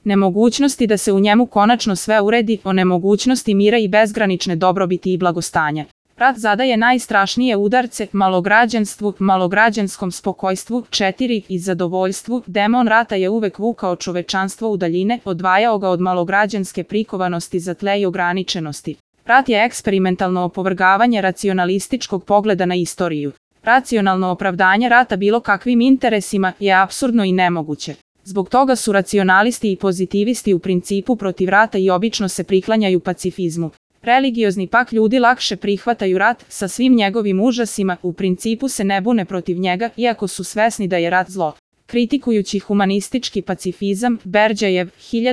nemogućnosti da se u njemu konačno sve uredi, o nemogućnosti mira i bezgranične dobrobiti i blagostanja. Rat zadaje najstrašnije udarce malograđanstvu, malograđanskom spokojstvu, 4 i zadovoljstvu. Demon rata je uvek vukao čovečanstvo u daljine, odvajao ga od malograđanske prikovanosti za tle i ograničenosti. Rat je eksperimentalno opovrgavanje racionalističkog pogleda na istoriju. Racionalno opravdanje rata bilo kakvim interesima je apsurdno i nemoguće. Zbog toga su racionalisti i pozitivisti u principu protiv rata i obično se priklanjaju pacifizmu. Religiozni pak ljudi lakše prihvataju rat sa svim njegovim užasima, u principu se ne bune protiv njega, iako su svesni da je rat zlo. Kritikujući humanistički pacifizam, Berdjajev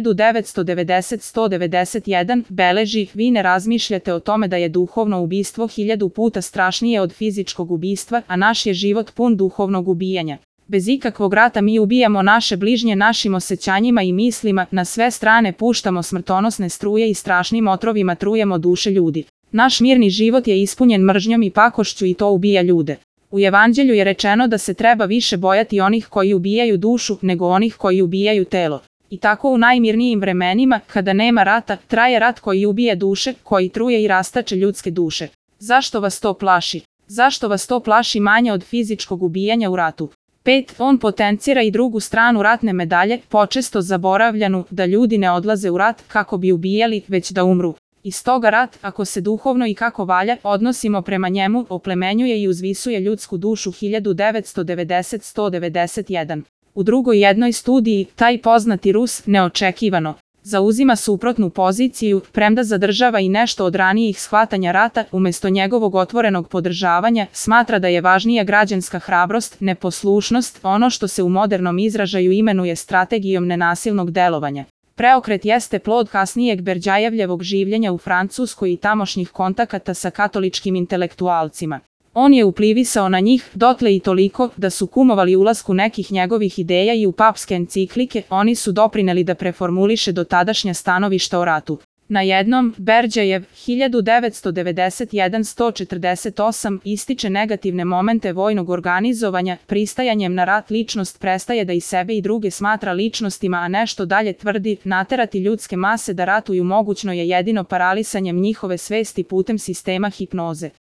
1990-191 beleži: vi ne razmišljate o tome da je duhovno ubistvo 1000 puta strašnije od fizičkog ubistva, a naš je život pun duhovnog ubijanja. Bez ikakvog rata mi ubijamo naše bližnje našim osjećanjima i mislima, na sve strane puštamo smrtonosne struje i strašnim otrovima trujemo duše ljudi. Naš mirni život je ispunjen mržnjom i pakošću i to ubija ljude. U Evanđelju je rečeno da se treba više bojati onih koji ubijaju dušu nego onih koji ubijaju telo. I tako u najmirnijim vremenima, kada nema rata, traje rat koji ubije duše, koji truje i rastače ljudske duše. Zašto vas to plaši? Zašto vas to plaši manje od fizičkog ubijanja u ratu? 5. On potencira i drugu stranu ratne medalje, počesto zaboravljanu, da ljudi ne odlaze u rat kako bi ubijali, već da umru. I stoga rat, ako se duhovno i kako valja odnosimo prema njemu, oplemenjuje i uzvisuje ljudsku dušu. 1990-191. U drugoj jednoj studiji, taj poznati Rus, neočekivano, zauzima suprotnu poziciju, premda zadržava i nešto od ranijih shvatanja rata, umjesto njegovog otvorenog podržavanja, smatra da je važnija građanska hrabrost, neposlušnost, ono što se u modernom izražaju imenuje strategijom nenasilnog delovanja. Preokret jeste plod kasnijeg Berdjajevljevog življenja u Francuskoj i tamošnjih kontakata sa katoličkim intelektualcima. On je uplivisao na njih, dotle i toliko, da su kumovali ulasku nekih njegovih ideja i u papske enciklike, oni su doprineli da preformuliše dotadašnja stanovišta o ratu. Na jednom, Berdjajev 1991-148 ističe negativne momente vojnog organizovanja, pristajanjem na rat ličnost prestaje da i sebe i druge smatra ličnostima, a nešto dalje tvrdi: naterati ljudske mase da ratuju mogućno je jedino paralisanjem njihove svesti putem sistema hipnoze.